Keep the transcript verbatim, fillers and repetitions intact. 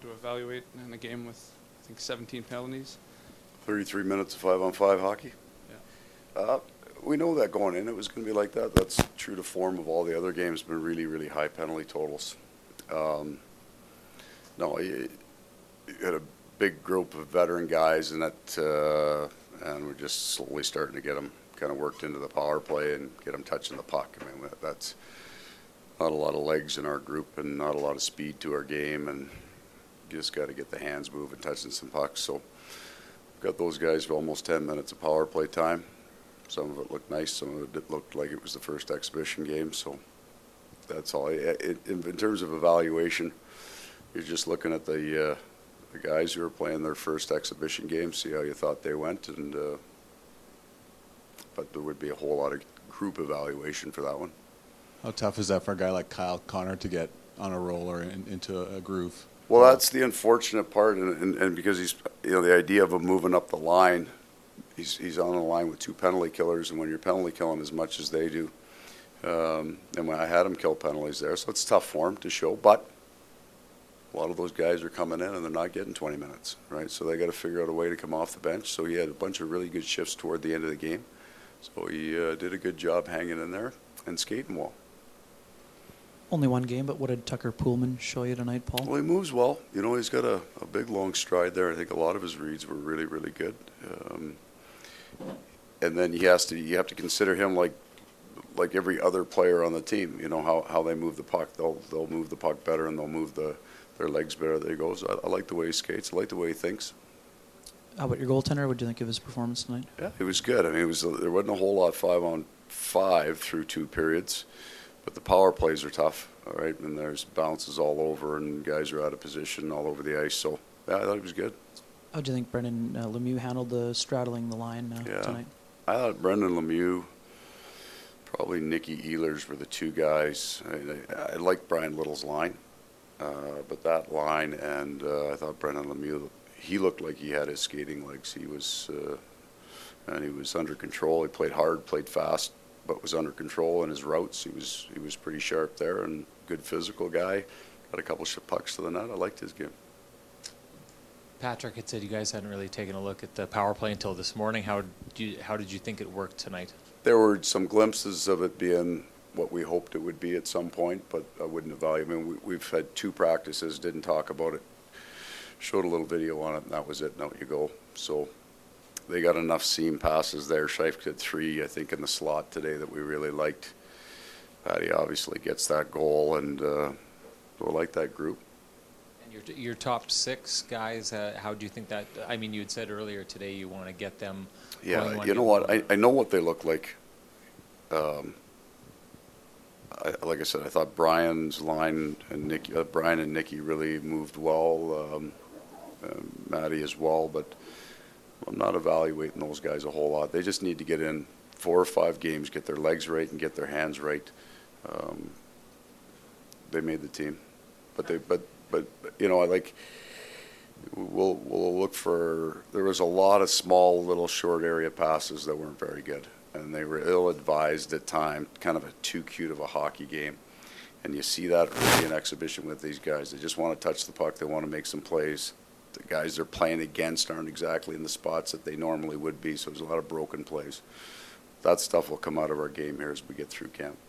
to evaluate in a game with, I think, seventeen penalties? thirty-three minutes of five-on-five hockey. Yeah. Uh, we know that going in, it was going to be like that. That's true to form of all the other games. Been really, really high penalty totals. Um, no, you, you had a big group of veteran guys, and that, uh, and we're just slowly starting to get them kind of worked into the power play and get them touching the puck. I mean, that's not a lot of legs in our group and not a lot of speed to our game, and you just got to get the hands moving, touching some pucks. So got those guys for almost ten minutes of power play time. Some of it looked nice, some of it looked like it was the first exhibition game. So that's all. It, it, in terms of evaluation, you're just looking at the uh, the guys who are playing their first exhibition game, see how you thought they went, and uh, but there would be a whole lot of group evaluation for that one. How tough is that for a guy like Kyle Connor to get on a roll or in, into a groove? Well, that's the unfortunate part, and, and, and because he's, you know, the idea of him moving up the line, he's he's on the line with two penalty killers, and when you're penalty killing as much as they do, um, and when I had him kill penalties there, so it's tough for him to show, but a lot of those guys are coming in and they're not getting twenty minutes, right? So they got to figure out a way to come off the bench. So he had a bunch of really good shifts toward the end of the game. So he uh, did a good job hanging in there and skating well. Only one game, but what did Tucker Poolman show you tonight, Paul? Well, he moves well. You know, he's got a, a big, long stride there. I think a lot of his reads were really, really good. Um, and then he has to, you have to consider him like like every other player on the team. You know, how, how they move the puck. They'll they'll move the puck better and they'll move the their legs better. There he goes. I, I like the way he skates. I like the way he thinks. How about your goaltender? What do you think of his performance tonight? Yeah, it was good. I mean, it was there wasn't a whole lot five on five through two periods. But the power plays are tough, all right, and there's bounces all over, and guys are out of position all over the ice. So, yeah, I thought he was good. How do you think Brendan uh, Lemieux handled the straddling the line uh, yeah. tonight? I thought Brendan Lemieux, probably Nicky Ehlers were the two guys. I, I, I liked Brian Little's line, uh, but that line, and uh, I thought Brendan Lemieux, he looked like he had his skating legs. He was, uh, and he was under control. He played hard, played fast, but was under control in his routes. He was he was pretty sharp there and good physical guy. Got a couple of pucks to the net. I liked his game. Patrick had said you guys hadn't really taken a look at the power play until this morning. How did you, how did you think it worked tonight? There were some glimpses of it being what we hoped it would be at some point, but I wouldn't evaluate. I mean, we, we've had two practices, didn't talk about it. Showed a little video on it, and that was it. And out you go. So they got enough seam passes there. Scheif had three, I think, in the slot today that we really liked. Patty obviously gets that goal, and uh, we like that group. And your your top six guys, uh, how do you think that? I mean, you had said earlier today you want to get them. Yeah, going, you know what? I, I know what they look like. Um, I, like I said, I thought Brian's line and Nicky, uh, Brian and Nicky really moved well. Um, uh, Maddie as well, but I'm not evaluating those guys a whole lot. They just need to get in four or five games, get their legs right, and get their hands right. Um, they made the team, but they, but, but you know, I like. We'll we'll look for. There was a lot of small, little, short area passes that weren't very good, and they were ill-advised at times. Kind of a too cute of a hockey game, and you see that really in exhibition with these guys. They just want to touch the puck. They want to make some plays. The guys they're playing against aren't exactly in the spots that they normally would be, so there's a lot of broken plays. That stuff will come out of our game here as we get through camp.